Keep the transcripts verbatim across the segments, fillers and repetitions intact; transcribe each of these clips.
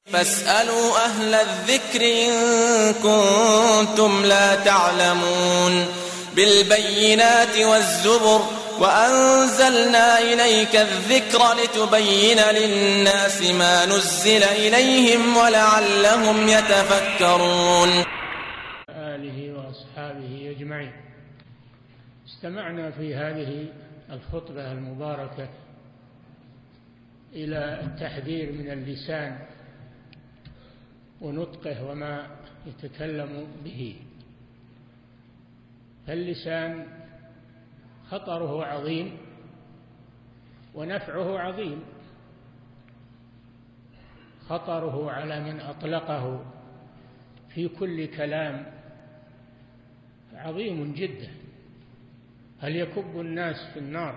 فاسألوا أهل الذكر إن كنتم لا تعلمون بالبينات والزبر وأنزلنا إليك الذكر لتبين للناس ما نزل إليهم ولعلهم يتفكرون. آله وأصحابه أجمعين. استمعنا في هذه الخطبة المباركة إلى التحذير من اللسان ونطقه وما يتكلم به. فاللسان خطره عظيم ونفعه عظيم. خطره على من أطلقه في كل كلام عظيم جدا. هل يكب الناس في النار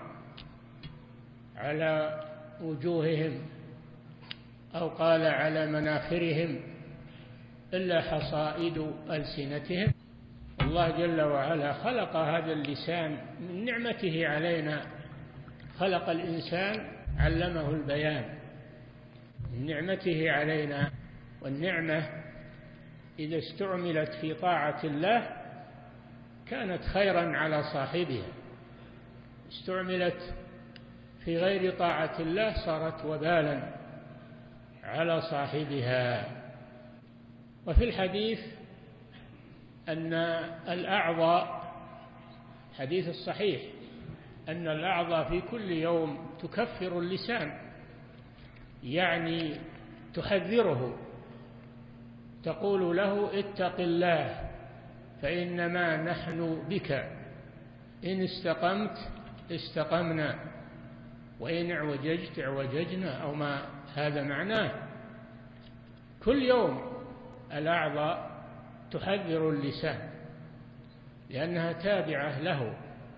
على وجوههم أو قال على مناخرهم إلا حصائد ألسنتهم؟ الله جل وعلا خلق هذا اللسان من نعمته علينا. خلق الإنسان علمه البيان من نعمته علينا. والنعمة إذا استعملت في طاعة الله كانت خيرا على صاحبها، استعملت في غير طاعة الله صارت وبالا على صاحبها. وفي الحديث أن الأعضاء، حديث الصحيح، أن الأعضاء في كل يوم تكفر اللسان، يعني تحذره، تقول له اتق الله فإنما نحن بك، إن استقمت استقمنا وإن اعوججت اعوججنا، أو ما هذا معناه. كل يوم الأعضاء تحذر اللسان لأنها تابعة له.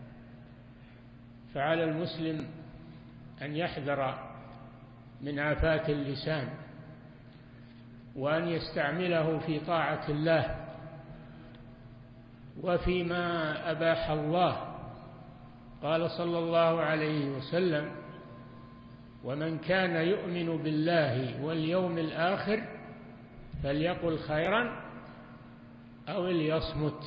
فعلى المسلم أن يحذر من آفات اللسان وأن يستعمله في طاعة الله وفيما أباح الله. قال صلى الله عليه وسلم: ومن كان يؤمن بالله واليوم الآخر فليقل خيرا أو ليصمت.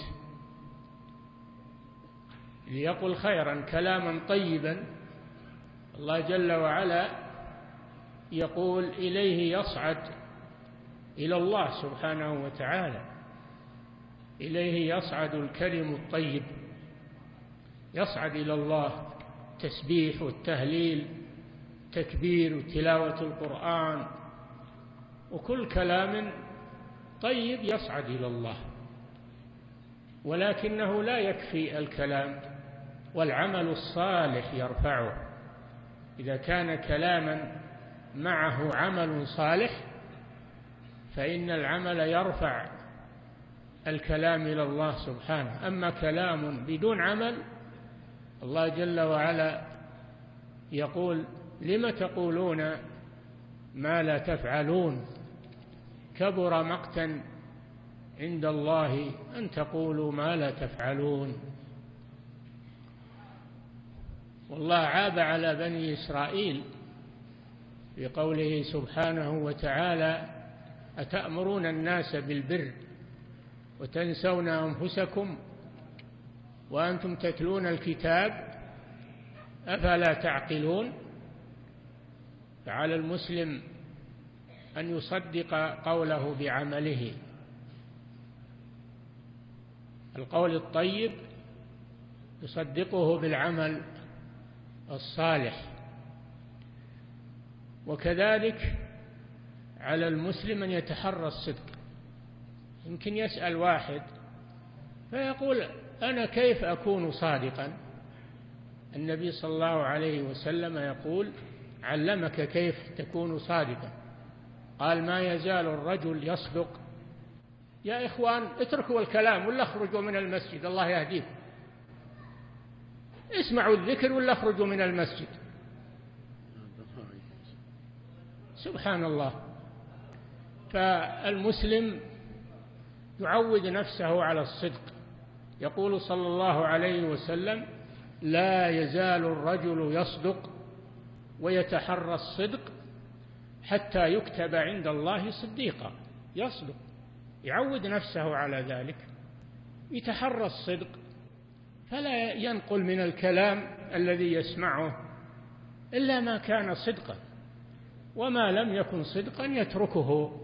ليقل خيرا، كلاما طيبا. الله جل وعلا يقول: إليه يصعد، إلى الله سبحانه وتعالى، إليه يصعد الكلم الطيب، يصعد إلى الله. تسبيح والتهليل، تكبير وتلاوة القرآن وكل كلام طيب يصعد إلى الله. ولكنه لا يكفي الكلام، والعمل الصالح يرفعه. إذا كان كلاما معه عمل صالح فإن العمل يرفع الكلام إلى الله سبحانه. أما كلام بدون عمل، الله جل وعلا يقول: لم تقولون ما لا تفعلون كبر مقتا عند الله أن تقولوا ما لا تفعلون. والله عاب على بني إسرائيل في قوله سبحانه وتعالى: أتأمرون الناس بالبر وتنسون أنفسكم وأنتم تتلون الكتاب أفلا تعقلون؟ فعلى المسلم أن يصدق قوله بعمله. القول الطيب يصدقه بالعمل الصالح. وكذلك على المسلم أن يتحرى الصدق. يمكن يسأل واحد فيقول: أنا كيف أكون صادقا؟ النبي صلى الله عليه وسلم يقول: علمك كيف تكون صادقا. قال: ما يزال الرجل يصدق. يا إخوان، اتركوا الكلام ولا اخرجوا من المسجد، الله يهديكم. اسمعوا الذكر ولا اخرجوا من المسجد. سبحان الله. فالمسلم يعود نفسه على الصدق. يقول صلى الله عليه وسلم: لا يزال الرجل يصدق ويتحرى الصدق حتى يكتب عند الله صديقا، يصدق، يعود نفسه على ذلك، يتحرى الصدق، فلا ينقل من الكلام الذي يسمعه إلا ما كان صدقا، وما لم يكن صدقا يتركه.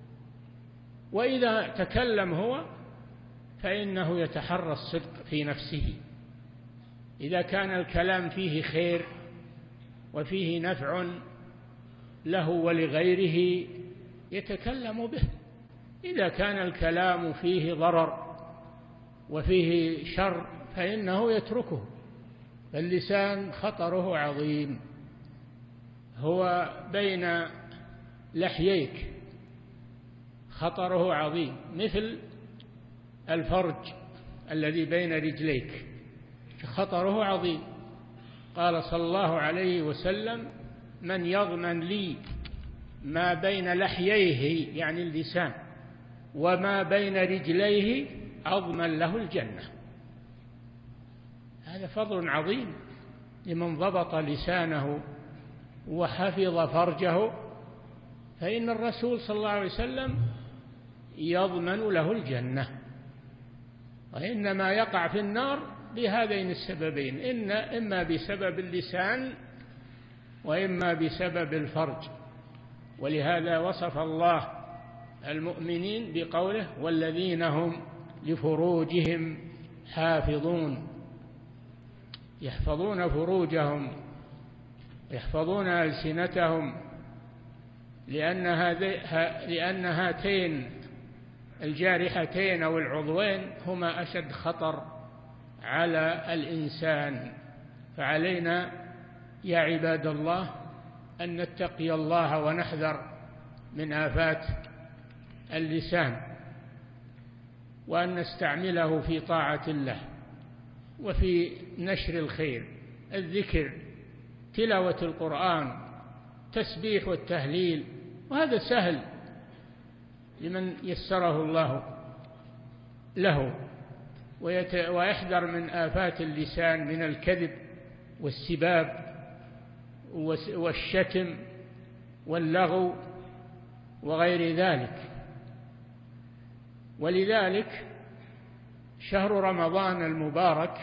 وإذا تكلم هو فإنه يتحرى الصدق في نفسه، إذا كان الكلام فيه خير وفيه نفع له ولغيره يتكلم به، إذا كان الكلام فيه ضرر وفيه شر فإنه يتركه. فاللسان خطره عظيم، هو بين لحييك، خطره عظيم، مثل الفرج الذي بين رجليك، خطره عظيم. قال صلى الله عليه وسلم: من يضمن لي ما بين لحييه يعني اللسان وما بين رجليه أضمن له الجنة. هذا فضل عظيم لمن ضبط لسانه وحفظ فرجه، فإن الرسول صلى الله عليه وسلم يضمن له الجنة. وإنما يقع في النار بهذين السببين، إن إما بسبب اللسان وإما بسبب الفرج. ولهذا وصف الله المؤمنين بقوله: والذين هم لفروجهم حافظون، يحفظون فروجهم، يحفظون ألسنتهم، لأن لأن هاتين الجارحتين أو العضوين هما أشد خطر على الإنسان. فعلينا يا عباد الله أن نتقي الله ونحذر من آفات اللسان، وأن نستعمله في طاعة الله وفي نشر الخير، الذكر، تلاوة القرآن، تسبيح والتهليل، وهذا سهل لمن يسره الله له. ويحذر من آفات اللسان من الكذب والسباب والشتم واللغو وغير ذلك. ولذلك شهر رمضان المبارك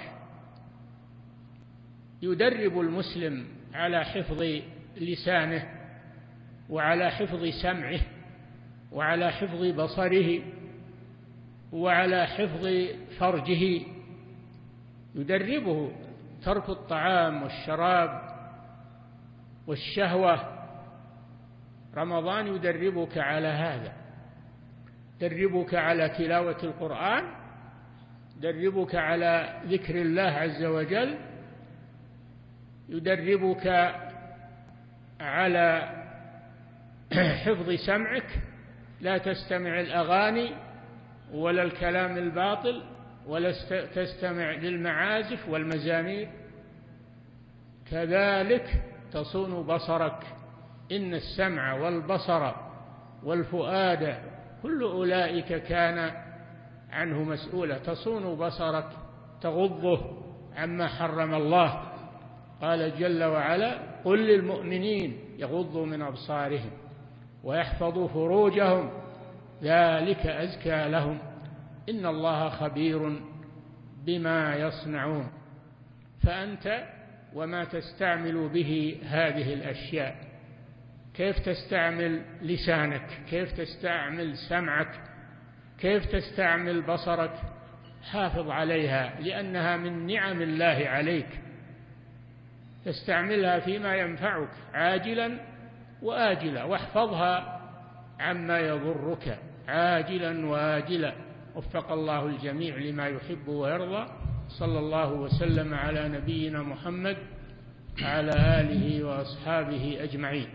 يدرب المسلم على حفظ لسانه وعلى حفظ سمعه وعلى حفظ بصره وعلى حفظ فرجه، يدربه ترك الطعام والشراب والشهوة. رمضان يدربك على هذا، يدربك على تلاوة القرآن، يدربك على ذكر الله عز وجل، يدربك على حفظ سمعك، لا تستمع الأغاني ولا الكلام الباطل ولا تستمع للمعازف والمزامير. كذلك تصون بصرك، إن السمع والبصر والفؤاد كل أولئك كان عنه مسؤولا. تصون بصرك، تغضه عما حرم الله. قال جل وعلا: قل للمؤمنين يغضوا من أبصارهم ويحفظوا فروجهم ذلك أزكى لهم إن الله خبير بما يصنعون. فأنت وما تستعمل به هذه الأشياء، كيف تستعمل لسانك، كيف تستعمل سمعك، كيف تستعمل بصرك، حافظ عليها، لأنها من نعم الله عليك. تستعملها فيما ينفعك عاجلا وآجلا، واحفظها عما يضرك عاجلا وآجلا. وفق الله الجميع لما يحب ويرضى. صلى الله وسلم على نبينا محمد وعلى آله وأصحابه أجمعين.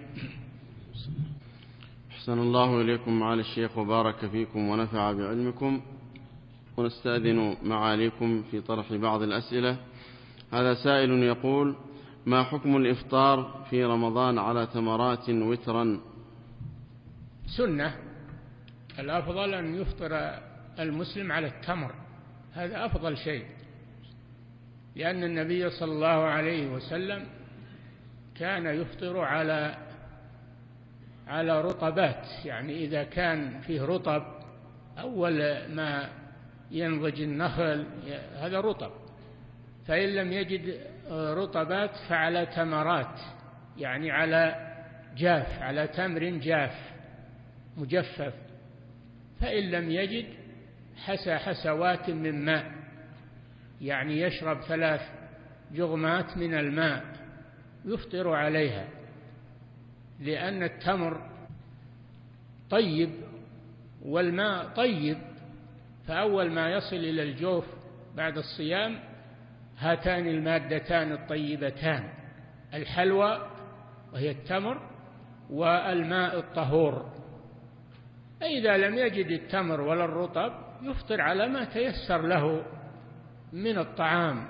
أحسن الله إليكم معالي الشيخ وبارك فيكم ونفع بعلمكم. ونستأذن معاليكم في طرح بعض الأسئلة. هذا سائل يقول: ما حكم الإفطار في رمضان على تمرات وترا؟ سنة، الأفضل أن يفطر المسلم على التمر، هذا أفضل شيء، لأن النبي صلى الله عليه وسلم كان يفطر على على رطبات، يعني إذا كان فيه رطب أول ما ينضج النخل هذا رطب، فإن لم يجد رطبات فعلى تمرات، يعني على جاف، على تمر جاف مجفف، فإن لم يجد حسى حسوات من ماء، يعني يشرب ثلاث جغمات من الماء يفطر عليها، لأن التمر طيب والماء طيب، فأول ما يصل إلى الجوف بعد الصيام هاتان المادتان الطيبتان، الحلوى وهي التمر والماء الطهور. إذا لم يجد التمر ولا الرطب يفطر على ما تيسر له من الطعام،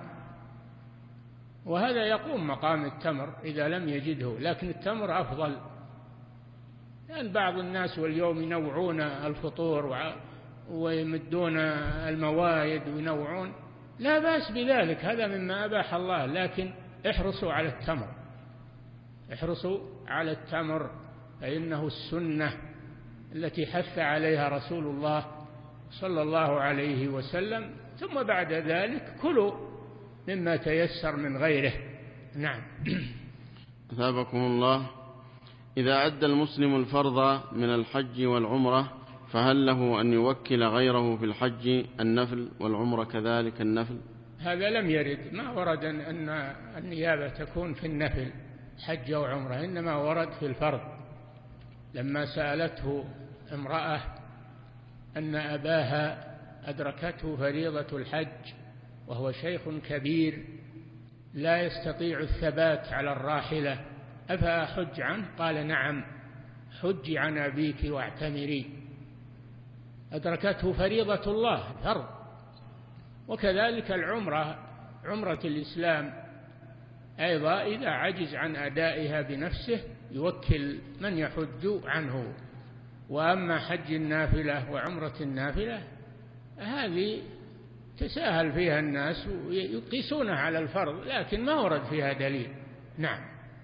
وهذا يقوم مقام التمر إذا لم يجده، لكن التمر أفضل، لأن بعض الناس واليوم ينوعون الفطور ويمدون الموائد وينوعون، لا بأس بذلك، هذا مما أباح الله، لكن احرصوا على التمر، احرصوا على التمر، فإنه السنة التي حث عليها رسول الله صلى الله عليه وسلم، ثم بعد ذلك كلوا مما تيسر من غيره. نعم. أثابكم الله. إذا أدى المسلم الفرض من الحج والعمرة فهل له أن يوكل غيره في الحج النفل والعمرة كذلك النفل؟ هذا لم يرد، ما ورد أن النيابة تكون في النفل حج أو عمرة، إنما ورد في الفرض. لما سألته امرأة أن أباها أدركته فريضة الحج وهو شيخ كبير لا يستطيع الثبات على الراحلة، أفأحج عنه؟ قال نعم، حج عن أبيك واعتمري. أدركته فريضة الله فرض. وكذلك العمرة، عمرة الإسلام أيضا إذا عجز عن أدائها بنفسه يوكل من يحج عنه. وأما حج النافلة وعمرة النافلة هذه تساهل فيها الناس ويقيسونها على الفرض، لكن ما ورد فيها دليل. نعم.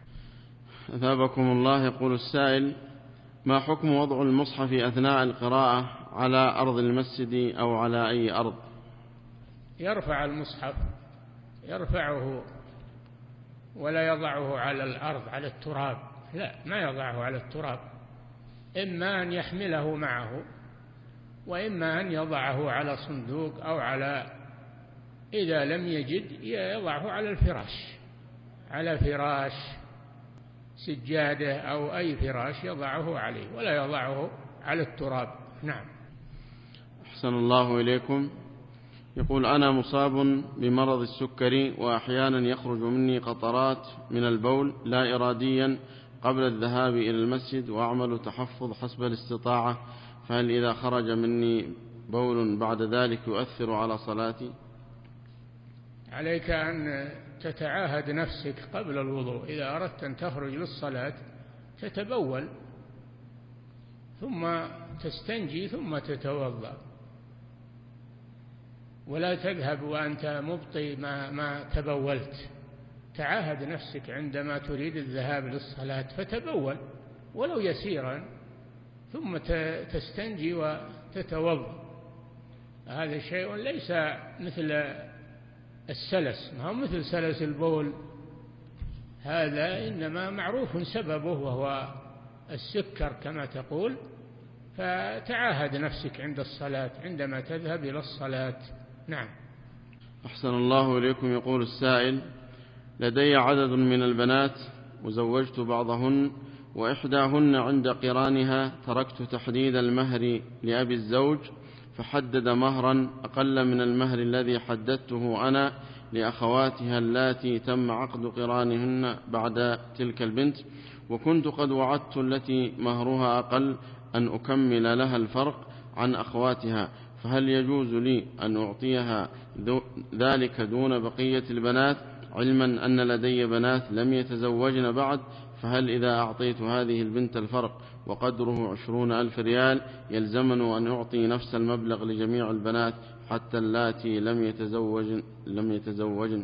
أثابكم الله. يقول السائل: ما حكم وضع المصحف أثناء القراءة على أرض المسجد أو على أي أرض؟ يرفع المصحف، يرفعه ولا يضعه على الأرض على التراب، لا، ما يضعه على التراب، إما أن يحمله معه وإما أن يضعه على صندوق أو على، إذا لم يجد يضعه على الفراش، على فراش سجادة أو أي فراش يضعه عليه ولا يضعه على التراب. نعم. أحسن الله إليكم. يقول: أنا مصاب بمرض السكري وأحيانا يخرج مني قطرات من البول لا إراديا قبل الذهاب إلى المسجد، وأعمل تحفظ حسب الاستطاعة، فهل إذا خرج مني بول بعد ذلك يؤثر على صلاتي؟ عليك أن تتعاهد نفسك قبل الوضوء، إذا أردت أن تخرج للصلاة تتبول ثم تستنجي ثم تتوضأ، ولا تذهب وأنت مبطي ما, ما تبولت. تعاهد نفسك عندما تريد الذهاب للصلاة فتبول ولو يسيرا ثم تستنجي وتتوضأ. هذا شيء ليس مثل السلس، ما هو مثل سلس البول، هذا إنما معروف سببه وهو السكر كما تقول. فتعاهد نفسك عند الصلاة عندما تذهب إلى الصلاة. نعم. أحسن الله إليكم. يقول السائل: لدي عدد من البنات وزوجت بعضهن، وإحداهن عند قرانها تركت تحديد المهر لأبي الزوج، فحدد مهرا أقل من المهر الذي حددته أنا لأخواتها اللاتي تم عقد قرانهن بعد تلك البنت، وكنت قد وعدت التي مهرها أقل أن أكمل لها الفرق عن أخواتها، فهل يجوز لي أن أعطيها ذلك دون بقية البنات، علما أن لدي بنات لم يتزوجن بعد؟ فهل إذا أعطيت هذه البنت الفرق وقدره عشرون ألف ريال يلزمن أن أعطي نفس المبلغ لجميع البنات حتى اللاتي لم يتزوجن, لم يتزوجن؟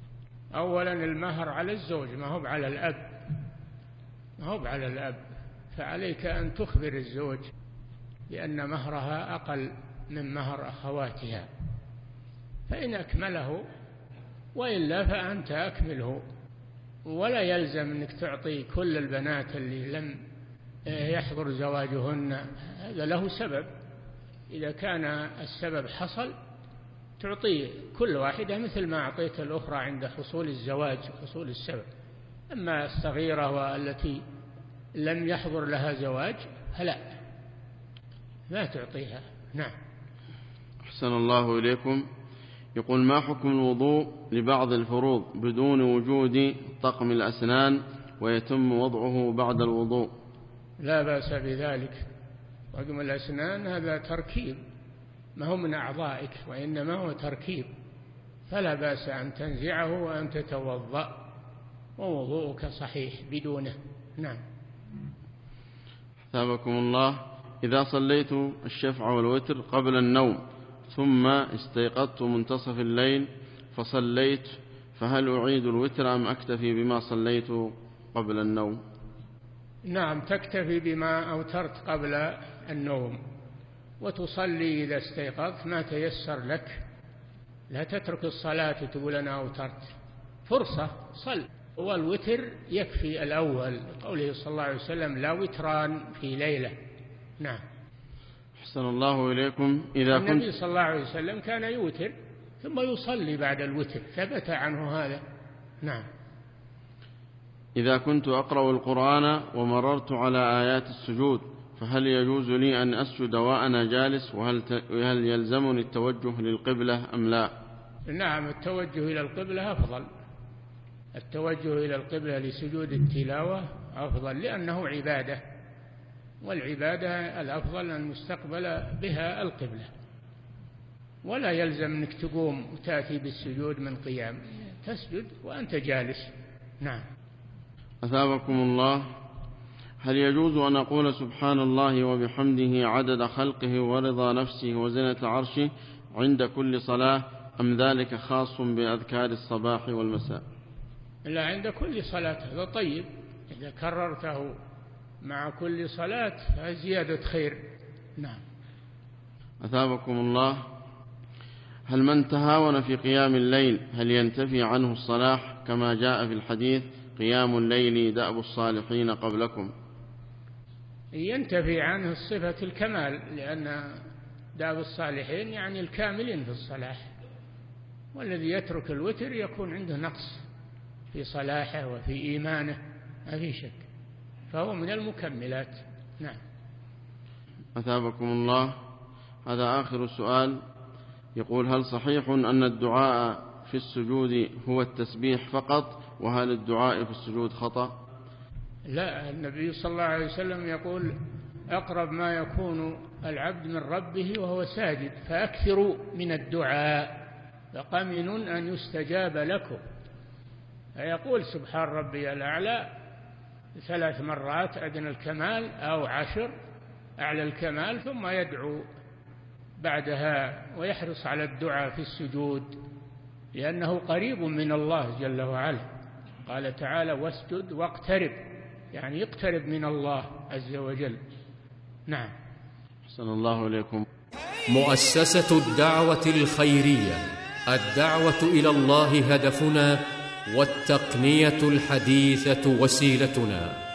أولا المهر على الزوج، ما هو على الأب، ما هو على الأب، فعليك أن تخبر الزوج لأن مهرها أقل من مهر أخواتها، فإن أكمله، وإلا فأنت أكمله. ولا يلزم أنك تعطي كل البنات اللي لم يحضر زواجهن، هذا له سبب. إذا كان السبب حصل تعطي كل واحدة مثل ما أعطيت الأخرى عند حصول الزواج، حصول السبب. أما الصغيرة والتي لم يحضر لها زواج فلا، لا تعطيها. نعم. أحسن الله إليكم. يقول: ما حكم الوضوء لبعض الفروض بدون وجود طقم الأسنان ويتم وضعه بعد الوضوء؟ لا بأس بذلك. طقم الأسنان هذا تركيب، ما هو من أعضائك وإنما هو تركيب، فلا بأس أن تنزعه وأن تتوضأ ووضوءك صحيح بدونه. نعم. ثابكم الله. إذا صليت الشفع والوتر قبل النوم ثم استيقظت منتصف الليل فصليت، فهل أعيد الوتر أم أكتفي بما صليت قبل النوم؟ نعم، تكتفي بما أوترت قبل النوم، وتصلي إذا استيقظت ما تيسر لك. لا تترك الصلاة وتقول أنا أوترت، فرصة صل. والوتر يكفي الأول، قوله صلى الله عليه وسلم: لا وتران في ليلة. نعم. أحسن الله إليكم. إذا كنت النبي صلى الله عليه وسلم كان يوتر ثم يصلي بعد الوتر، ثبت عنه هذا. نعم. إذا كنت أقرأ القرآن ومررت على آيات السجود فهل يجوز لي أن أسجد وأنا جالس، وهل هل يلزمني التوجه للقبلة أم لا؟ نعم، التوجه إلى القبلة أفضل. التوجه إلى القبلة لسجود التلاوة أفضل، لأنه عبادة، والعبادة الأفضل أن يستقبل بها القبلة، ولا يلزم أنك تقوم وتأتي بالسجود من قيام، تسجد وأنت جالس. نعم. أثابكم الله. هل يجوز أن أقول سبحان الله وبحمده عدد خلقه ورضا نفسه وزنة عرشه عند كل صلاة، أم ذلك خاص بأذكار الصباح والمساء؟ لا، عند كل صلاة، هذا طيب. إذا كررته مع كل صلاة فزيادة خير. نعم. أثابكم الله. هل من تهاون في قيام الليل هل ينتفي عنه الصلاح كما جاء في الحديث: قيام الليل دأب الصالحين قبلكم؟ ينتفي عنه صفة الكمال، لأن دأب الصالحين يعني الكاملين في الصلاح، والذي يترك الوتر يكون عنده نقص في صلاحه وفي إيمانه، ما في شك، فهو من المكملات. نعم. أثابكم الله. هذا آخر سؤال. يقول: هل صحيح أن الدعاء في السجود هو التسبيح فقط، وهل الدعاء في السجود خطأ؟ لا، النبي صلى الله عليه وسلم يقول: أقرب ما يكون العبد من ربه وهو ساجد فأكثروا من الدعاء فقمن أن يستجاب لكم. فيقول سبحان ربي الأعلى ثلاث مرات أدنى الكمال، أو عشر أعلى الكمال، ثم يدعو بعدها ويحرص على الدعاء في السجود، لأنه قريب من الله جل وعلا. قال تعالى: واسجد واقترب، يعني يقترب من الله عز وجل. نعم. أحسن الله إليكم. مؤسسة الدعوة الخيرية، الدعوة إلى الله هدفنا، والتقنية الحديثة وسيلتنا.